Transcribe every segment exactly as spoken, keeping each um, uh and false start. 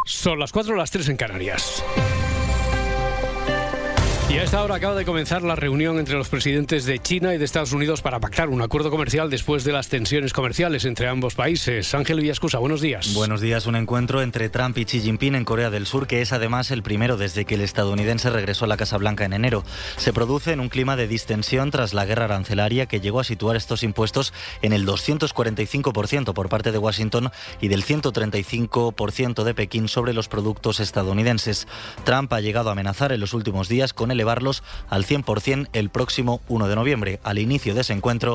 Son las cuatro, las tres en Canarias. Y a esta hora acaba de comenzar la reunión entre los presidentes de China y de Estados Unidos para pactar un acuerdo comercial después de las tensiones comerciales entre ambos países. Ángel Villascusa, buenos días. Buenos días. Un encuentro entre Trump y Xi Jinping en Corea del Sur, que es además el primero desde que el estadounidense regresó a la Casa Blanca en enero. Se produce en un clima de distensión tras la guerra arancelaria que llegó a situar estos impuestos en el doscientos cuarenta y cinco por ciento por parte de Washington y del ciento treinta y cinco por ciento de Pekín sobre los productos estadounidenses. Trump ha llegado a amenazar en los últimos días con el elevarlos al cien por ciento el próximo uno de noviembre. Al inicio de ese encuentro,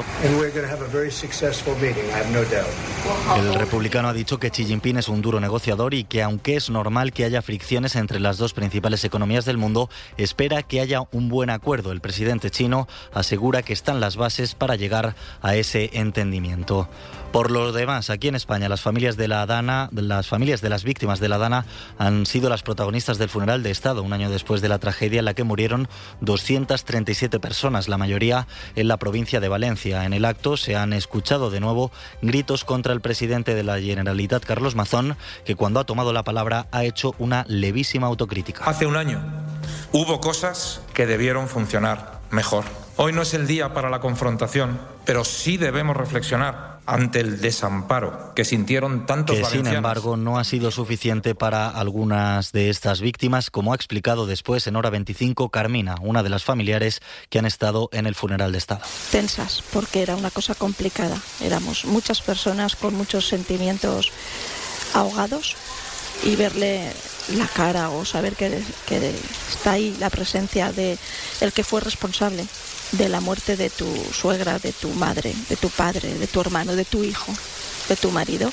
el republicano ha dicho que Xi Jinping es un duro negociador y que, aunque es normal que haya fricciones entre las dos principales economías del mundo, espera que haya un buen acuerdo. El presidente chino asegura que están las bases para llegar a ese entendimiento. Por lo demás, aquí en España, las familias de la Dana, las familias de las víctimas de la Dana han sido las protagonistas del funeral de Estado, un año después de la tragedia en la que murieron doscientas treinta y siete personas, la mayoría en la provincia de Valencia. En el acto se han escuchado de nuevo gritos contra el presidente de la Generalitat, Carlos Mazón, que cuando ha tomado la palabra ha hecho una levísima autocrítica. Hace un año hubo cosas que debieron funcionar mejor. Hoy no es el día para la confrontación, pero sí debemos reflexionar ante el desamparo que sintieron tantos que, valencianos. Sin embargo, no ha sido suficiente para algunas de estas víctimas, como ha explicado después en Hora veinticinco Carmina, una de las familiares que han estado en el funeral de Estado. Tensas, porque era una cosa complicada. Éramos muchas personas con muchos sentimientos ahogados y verle la cara o saber que, que está ahí la presencia de el que fue responsable de la muerte de tu suegra, de tu madre, de tu padre, de tu hermano, de tu hijo, de tu marido.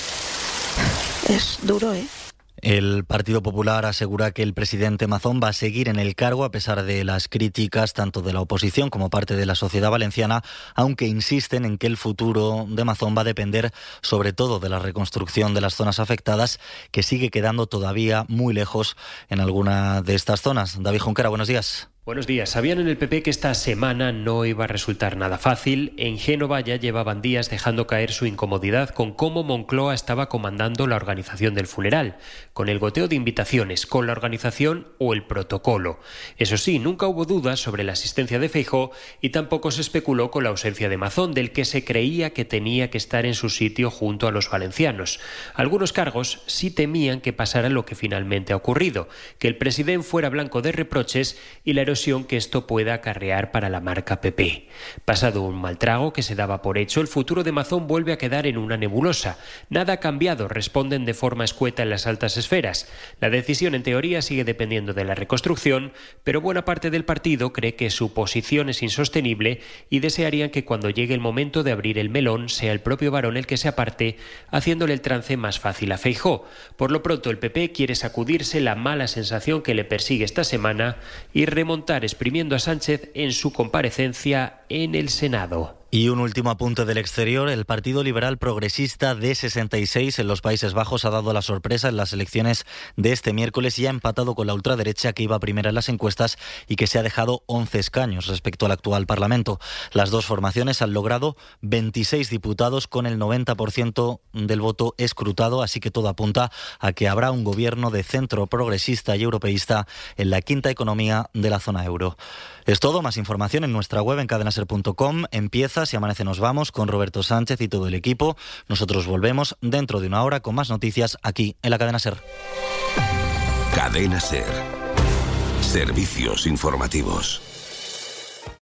Es duro, ¿eh? El Partido Popular asegura que el presidente Mazón va a seguir en el cargo a pesar de las críticas tanto de la oposición como parte de la sociedad valenciana, aunque insisten en que el futuro de Mazón va a depender sobre todo de la reconstrucción de las zonas afectadas, que sigue quedando todavía muy lejos en alguna de estas zonas. David Junquera, buenos días. Buenos días. Sabían en el P P que esta semana no iba a resultar nada fácil. En Génova ya llevaban días dejando caer su incomodidad con cómo Moncloa estaba comandando la organización del funeral, con el goteo de invitaciones, con la organización o el protocolo. Eso sí, nunca hubo dudas sobre la asistencia de Feijóo y tampoco se especuló con la ausencia de Mazón, del que se creía que tenía que estar en su sitio junto a los valencianos. Algunos cargos sí temían que pasara lo que finalmente ha ocurrido, que el presidente fuera blanco de reproches y la erosión que esto pueda acarrear para la marca P P. Pasado un mal trago que se daba por hecho, el futuro de Mazón vuelve a quedar en una nebulosa. Nada ha cambiado, responden de forma escueta en las altas esferas. La decisión en teoría sigue dependiendo de la reconstrucción, pero buena parte del partido cree que su posición es insostenible y desearían que cuando llegue el momento de abrir el melón sea el propio varón el que se aparte, haciéndole el trance más fácil a Feijóo. Por lo pronto el P P quiere sacudirse la mala sensación que le persigue esta semana y remontar exprimiendo a Sánchez en su comparecencia en el Senado. Y un último apunte del exterior. El Partido Liberal Progresista de sesenta y seis en los Países Bajos ha dado la sorpresa en las elecciones de este miércoles y ha empatado con la ultraderecha, que iba primera en las encuestas y que se ha dejado once escaños respecto al actual Parlamento. Las dos formaciones han logrado veintiséis diputados con el noventa por ciento del voto escrutado, así que todo apunta a que habrá un gobierno de centro progresista y europeísta en la quinta economía de la zona euro. Es todo. Más información en nuestra web en cadena ser punto com. Empieza Si Amanece Nos Vamos con Roberto Sánchez y todo el equipo. Nosotros volvemos dentro de una hora con más noticias aquí en la Cadena Ser. Cadena Ser. Servicios informativos.